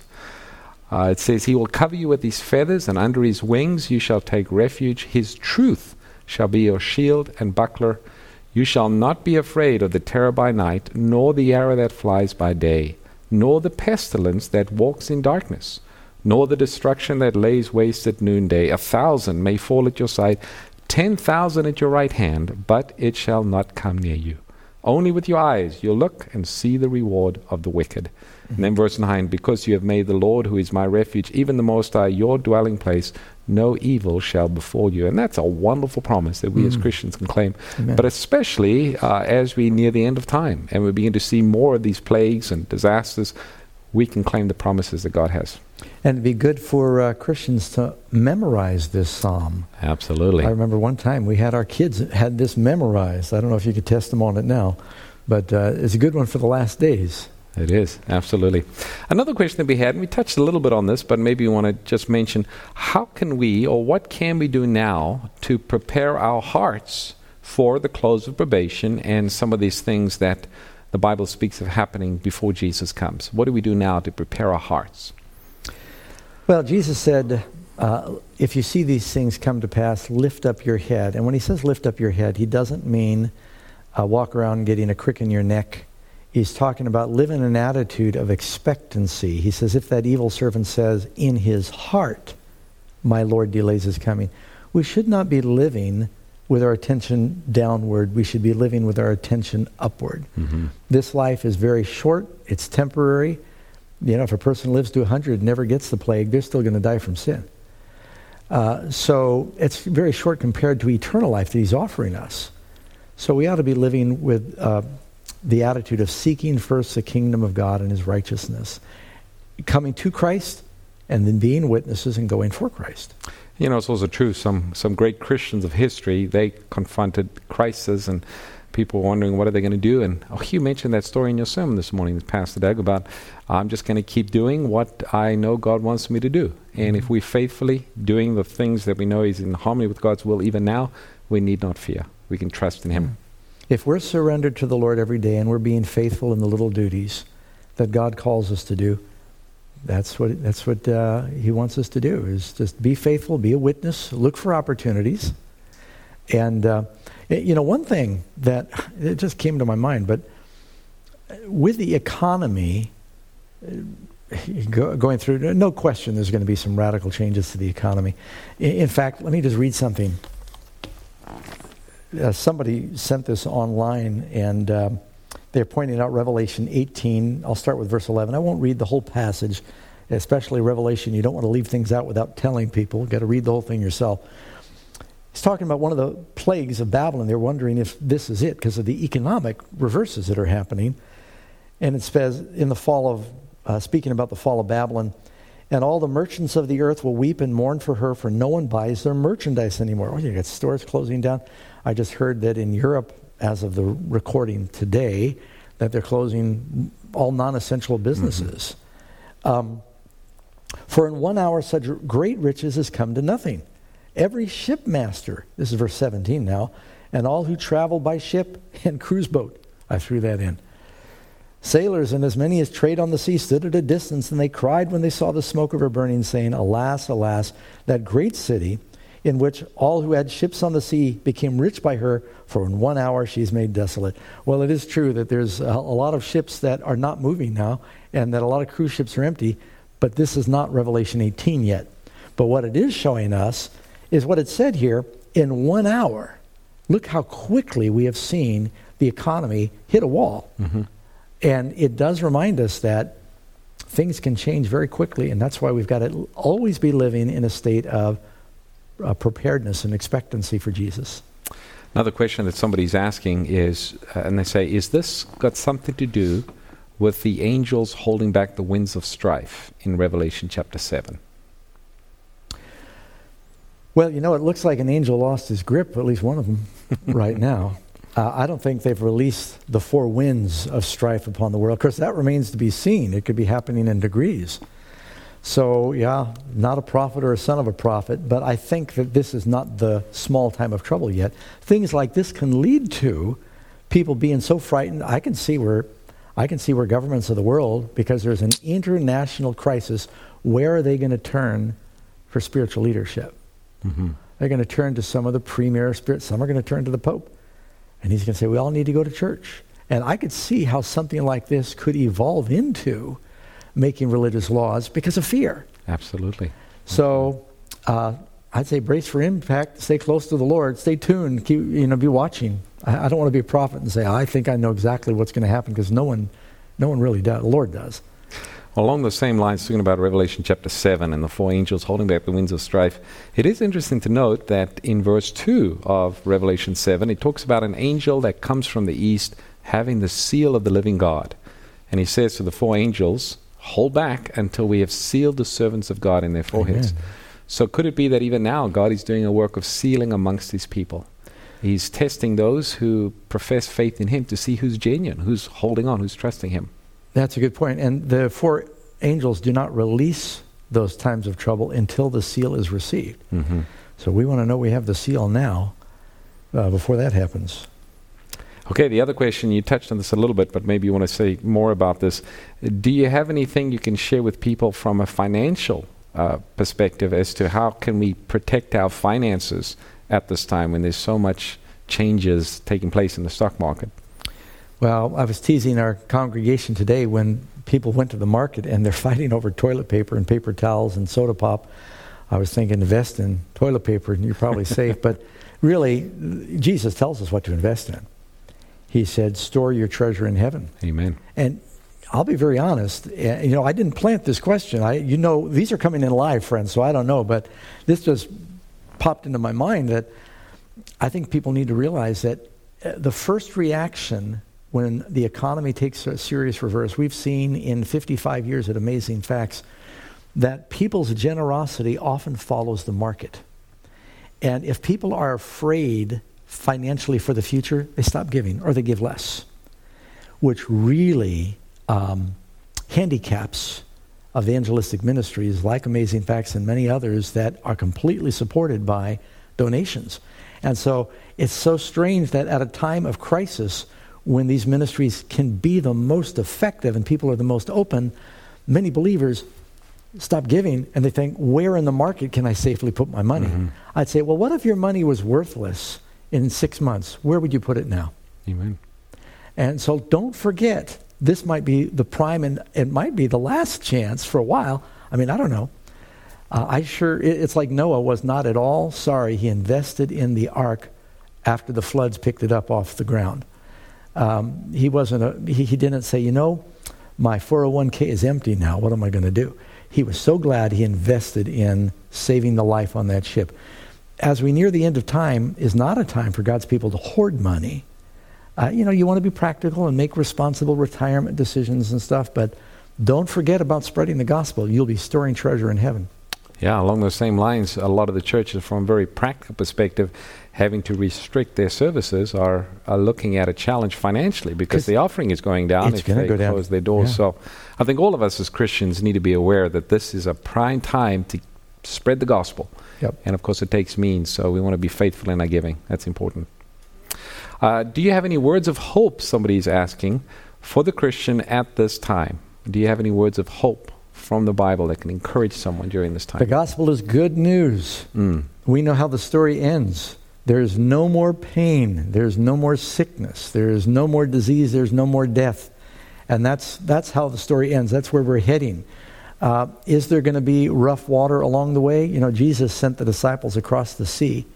Uh, it says, "He will cover you with his feathers, and under his wings you shall take refuge. His truth shall be your shield and buckler. You shall not be afraid of the terror by night, nor the arrow that flies by day, nor the pestilence that walks in darkness, nor the destruction that lays waste at noonday. A thousand may fall at your side, ten thousand at your right hand, but it shall not come near you. Only with your eyes you'll look and see the reward of the wicked." Mm-hmm. And then verse nine, "Because you have made the Lord, who is my refuge, even the Most High, your dwelling place, no evil shall befall you." And that's a wonderful promise that we mm-hmm. as Christians can claim. Amen. But especially uh, as we near the end of time and we begin to see more of these plagues and disasters, we can claim the promises that God has. And it'd be good for uh, Christians to memorize this psalm. Absolutely. I remember one time we had our kids had this memorized. I don't know if you could test them on it now, but uh, it's a good one for the last days. It is, absolutely. Another question that we had, and we touched a little bit on this, but maybe you want to just mention, how can we, or what can we do now to prepare our hearts for the close of probation and some of these things that the Bible speaks of happening before Jesus comes? What do we do now to prepare our hearts? Well, Jesus said, uh, if you see these things come to pass, lift up your head. And when he says lift up your head, he doesn't mean uh, walk around getting a crick in your neck. He's talking about live in an attitude of expectancy. He says, if that evil servant says in his heart, my Lord delays his coming, we should not be living with our attention downward. We should be living with our attention upward. Mm-hmm. This life is very short. It's temporary. You know, if a person lives to one hundred and never gets the plague, they're still going to die from sin. Uh, so it's very short compared to eternal life that he's offering us. So we ought to be living with uh, the attitude of seeking first the kingdom of God and his righteousness. Coming to Christ and then being witnesses and going for Christ. You know, it's also true. Some some great Christians of history, they confronted crisis, and people were wondering what are they going to do. And oh, you mentioned that story in your sermon this morning, Pastor Doug, about I'm just going to keep doing what I know God wants me to do. And if we're faithfully doing the things that we know is in harmony with God's will, even now, we need not fear. We can trust in Him. If we're surrendered to the Lord every day and we're being faithful in the little duties that God calls us to do, That's what that's what uh, He wants us to do, is just be faithful, be a witness, look for opportunities. And, uh, you know, one thing that, it just came to my mind, but with the economy uh, go, going through, no question there's going to be some radical changes to the economy. In, in fact, let me just read something. Uh, somebody sent this online, and um, they're pointing out Revelation eighteen. I'll start with verse eleven. I won't read the whole passage, especially Revelation. You don't want to leave things out without telling people. You've got to read the whole thing yourself. He's talking about one of the plagues of Babylon. They're wondering if this is it because of the economic reverses that are happening. And it says in the fall of, uh, speaking about the fall of Babylon, and all the merchants of the earth will weep and mourn for her, for no one buys their merchandise anymore. Oh, you got stores closing down. I just heard that in Europe, as of the recording today, that they're closing all non-essential businesses. Mm-hmm. Um, for in one hour such great riches has come to nothing. Every shipmaster, this is verse seventeen now, and all who travel by ship and cruise boat, I threw that in. Sailors and as many as trade on the sea stood at a distance, and they cried when they saw the smoke of her burning, saying, Alas, alas, that great city, in which all who had ships on the sea became rich by her, for in one hour she's made desolate. Well, it is true that there's a, a lot of ships that are not moving now, and that a lot of cruise ships are empty, but this is not Revelation eighteen yet. But what it is showing us is what it said here, in one hour. Look how quickly we have seen the economy hit a wall. Mm-hmm. And it does remind us that things can change very quickly, and that's why we've got to always be living in a state of Uh, preparedness and expectancy for Jesus. Another question that somebody's asking is, uh, and they say, is this got something to do with the angels holding back the winds of strife in Revelation chapter seven? Well, you know, it looks like an angel lost his grip, at least one of them, right now. Uh, I don't think they've released the four winds of strife upon the world. Of course, that remains to be seen. It could be happening in degrees. So, yeah, not a prophet or a son of a prophet, but I think that this is not the small time of trouble yet. Things like this can lead to people being so frightened. I can see where, I can see where governments of the world, because there's an international crisis, where are they going to turn for spiritual leadership? Mm-hmm. They're going to turn to some of the premier spirit. Some are going to turn to the Pope. And he's going to say, we all need to go to church. And I could see how something like this could evolve into making religious laws because of fear. Absolutely. So uh, I'd say brace for impact, stay close to the Lord, stay tuned, keep, you know, be watching. I, I don't want to be a prophet and say, I think I know exactly what's going to happen, because no one no one really does. The Lord does. Well, along the same lines, speaking about Revelation chapter seven and the four angels holding back the winds of strife, it is interesting to note that in verse two of Revelation seven, it talks about an angel that comes from the east having the seal of the living God. And he says to the four angels, hold back until we have sealed the servants of God in their foreheads. Amen. So could it be that even now God is doing a work of sealing amongst his people? He's testing those who profess faith in him to see who's genuine, who's holding on, who's trusting him. That's a good point. And the four angels do not release those times of trouble until the seal is received. Mm-hmm. So we want to know we have the seal now uh, before that happens. Okay, the other question, you touched on this a little bit, but maybe you want to say more about this. Do you have anything you can share with people from a financial uh, perspective as to how can we protect our finances at this time when there's so much changes taking place in the stock market? Well, I was teasing our congregation today when people went to the market and they're fighting over toilet paper and paper towels and soda pop. I was thinking invest in toilet paper and you're probably safe, but really, Jesus tells us what to invest in. He said, store your treasure in heaven. Amen. And I'll be very honest, uh, you know, I didn't plant this question. I, you know, these are coming in live, friends, so I don't know, but this just popped into my mind that I think people need to realize that uh, the first reaction when the economy takes a serious reverse, we've seen in fifty-five years at Amazing Facts, that people's generosity often follows the market. And if people are afraid financially for the future, they stop giving or they give less, which really um, handicaps evangelistic ministries like Amazing Facts and many others that are completely supported by donations. And so it's so strange that at a time of crisis, when these ministries can be the most effective and people are the most open, many believers stop giving and they think, where in the market can I safely put my money? Mm-hmm. I'd say, well, what if your money was worthless in six months? Where would you put it now? Amen. And so don't forget, this might be the prime and it might be the last chance for a while. I mean, I don't know. Uh, I sure, it, it's like Noah was not at all sorry he invested in the ark after the floods picked it up off the ground. Um, he wasn't a, he, he didn't say, you know, my four oh one k is empty now. What am I going to do? He was so glad he invested in saving the life on that ship. As we near the end of time, is not a time for God's people to hoard money. Uh, you know, you want to be practical and make responsible retirement decisions and stuff, but don't forget about spreading the gospel. You'll be storing treasure in heaven. Yeah, along those same lines, a lot of the churches, from a very practical perspective, having to restrict their services are, are looking at a challenge financially because the offering is going down if they go close down. their doors. Yeah. So I think all of us as Christians need to be aware that this is a prime time to spread the gospel. Yep. And of course it takes means, so we want to be faithful in our giving. That's important. Uh, do you have any words of hope, somebody's asking, for the Christian at this time? Do you have any words of hope from the Bible that can encourage someone during this time? The gospel is good news. Mm. We know how the story ends. There's no more pain. There's no more sickness. There's no more disease. There's no more death. And that's that's how the story ends. That's where we're heading. Uh, is there going to be rough water along the way? You know, Jesus sent the disciples across the sea,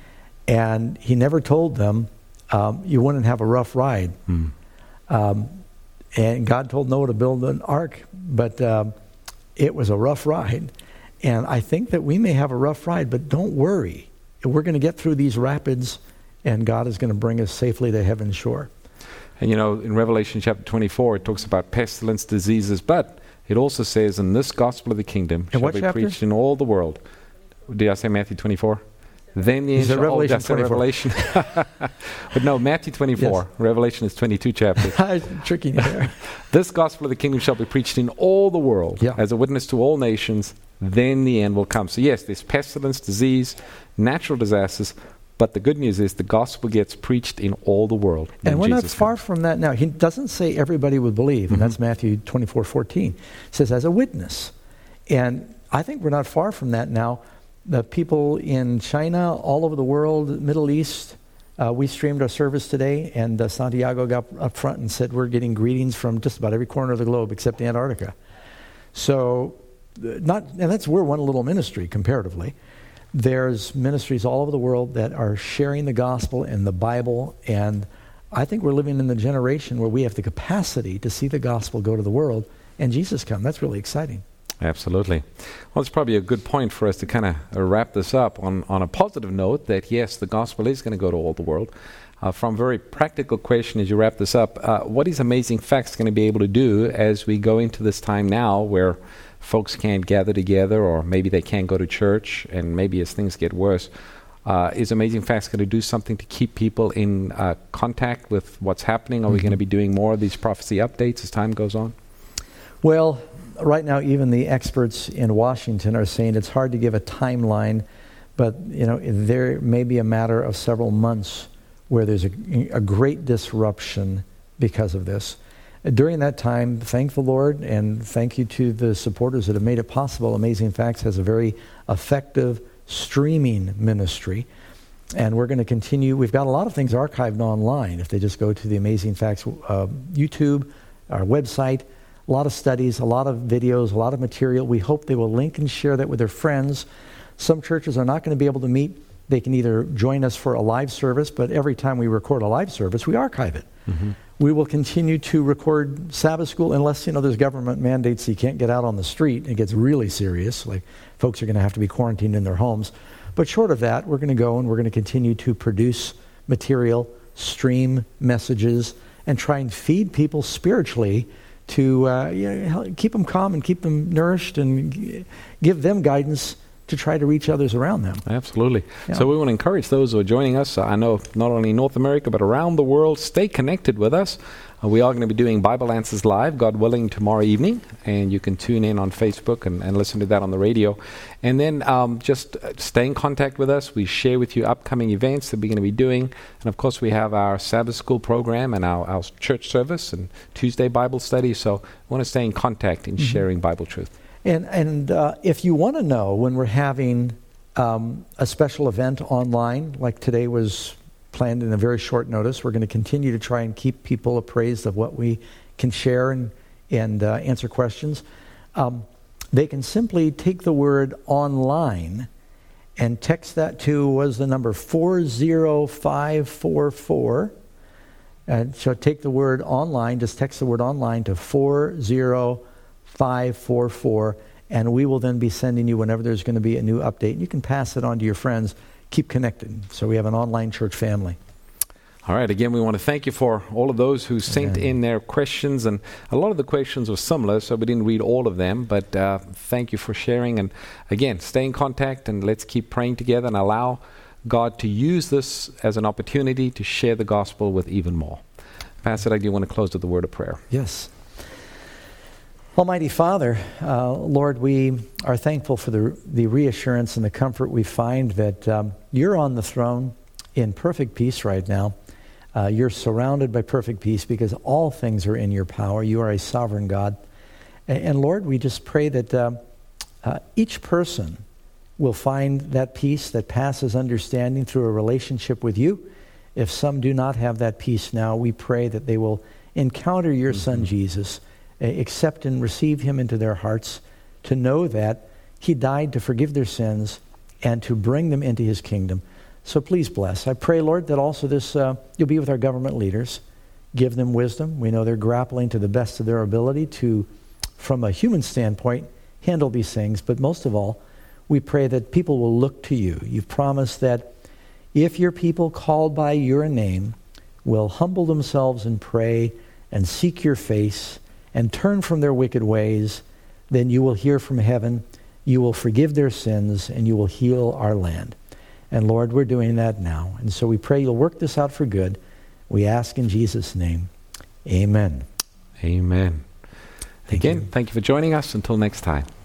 and he never told them um, you wouldn't have a rough ride. Mm. Um, and God told Noah to build an ark, but um, it was a rough ride. And I think that we may have a rough ride, but don't worry. We're going to get through these rapids, and God is going to bring us safely to heaven's shore. And you know, in Revelation chapter twenty-four, it talks about pestilence, diseases, but it also says, in this gospel of the kingdom shall be chapter? preached in all the world. Did I say Matthew twenty-four? Then the angel, Revelation, oh, Revelation. But no, Matthew twenty-four. Yes. Revelation is twenty-two chapters. I'm tricking you there. This gospel of the kingdom shall be preached in all the world yeah. as a witness to all nations. Then the end will come. So yes, there's pestilence, disease, natural disasters, but the good news is the gospel gets preached in all the world. And we're Jesus not far comes. from that now. He doesn't say everybody would believe, and mm-hmm. that's Matthew twenty-four fourteen. It says as a witness. And I think we're not far from that now. The people in China, all over the world, Middle East, uh, we streamed our service today, and uh, Santiago got up front and said we're getting greetings from just about every corner of the globe except Antarctica. So, uh, not, and that's we're one little ministry comparatively. There's ministries all over the world that are sharing the gospel and the Bible, and I think we're living in the generation where we have the capacity to see the gospel go to the world and Jesus come. That's really exciting. Absolutely. Well, it's probably a good point for us to kind of uh, wrap this up on, on a positive note that, yes, the gospel is going to go to all the world. Uh, from a very practical question as you wrap this up, uh, what is Amazing Facts going to be able to do as we go into this time now where folks can't gather together, or maybe they can't go to church, and maybe as things get worse, uh, is Amazing Facts going to do something to keep people in uh, contact with what's happening? Are mm-hmm. we going to be doing more of these prophecy updates as time goes on? Well, right now, even the experts in Washington are saying it's hard to give a timeline, but you know there may be a matter of several months where there's a, a great disruption because of this. During that time, thank the Lord, and thank you to the supporters that have made it possible. Amazing Facts has a very effective streaming ministry, and we're going to continue. We've got a lot of things archived online. If they just go to the Amazing Facts uh, YouTube, our website, a lot of studies, a lot of videos, a lot of material. We hope they will link and share that with their friends. Some churches are not going to be able to meet. They can either join us for a live service, but every time we record a live service, we archive it. Mm-hmm. We will continue to record Sabbath school unless, you know, there's government mandates so you can't get out on the street. It gets really serious, like folks are going to have to be quarantined in their homes. But short of that, we're going to go and we're going to continue to produce material, stream messages, and try and feed people spiritually to uh, you know, help keep them calm and keep them nourished and g- give them guidance to try to reach others around them. Absolutely. Yeah. So we want to encourage those who are joining us. I know not only in North America, but around the world, stay connected with us. Uh, we are going to be doing Bible Answers Live, God willing, tomorrow evening. And you can tune in on Facebook and, and listen to that on the radio. And then um, just uh, stay in contact with us. We share with you upcoming events that we're going to be doing. And of course, we have our Sabbath School program and our, our church service and Tuesday Bible study. So we want to stay in contact in mm-hmm. sharing Bible truth. And and uh, if you want to know when we're having um, a special event online, like today was planned in a very short notice, we're going to continue to try and keep people appraised of what we can share and, and uh, answer questions. Um, they can simply take the word online and text that to, was the number four zero five four four. And so take the word online, just text the word online to four zero five four four, and we will then be sending you whenever there's going to be a new update. You can pass it on to your friends. Keep connected. So we have an online church family. All right. Again, we want to thank you for all of those who sent Amen. in their questions. And a lot of the questions were similar, so we didn't read all of them. But uh, thank you for sharing. And again, stay in contact and let's keep praying together and allow God to use this as an opportunity to share the gospel with even more. Pastor, I do want to close with the word of prayer. Yes. Almighty Father, uh, Lord, we are thankful for the the reassurance and the comfort we find that um, you're on the throne in perfect peace right now. Uh, you're surrounded by perfect peace because all things are in your power. You are a sovereign God. And, and Lord, we just pray that uh, uh, each person will find that peace that passes understanding through a relationship with you. If some do not have that peace now, we pray that they will encounter your mm-hmm. Son, Jesus, accept and receive him into their hearts, to know that he died to forgive their sins and to bring them into his kingdom. So please bless. I pray, Lord, that also this uh, you'll be with our government leaders. Give them wisdom. We know they're grappling to the best of their ability to, from a human standpoint, handle these things. But most of all, we pray that people will look to you. You've promised that if your people called by your name will humble themselves and pray and seek your face and turn from their wicked ways, then you will hear from heaven, you will forgive their sins, and you will heal our land. And Lord, we're doing that now. And so we pray you'll work this out for good. We ask in Jesus' name. Amen. Amen. Thank Again, you. thank you for joining us. Until next time.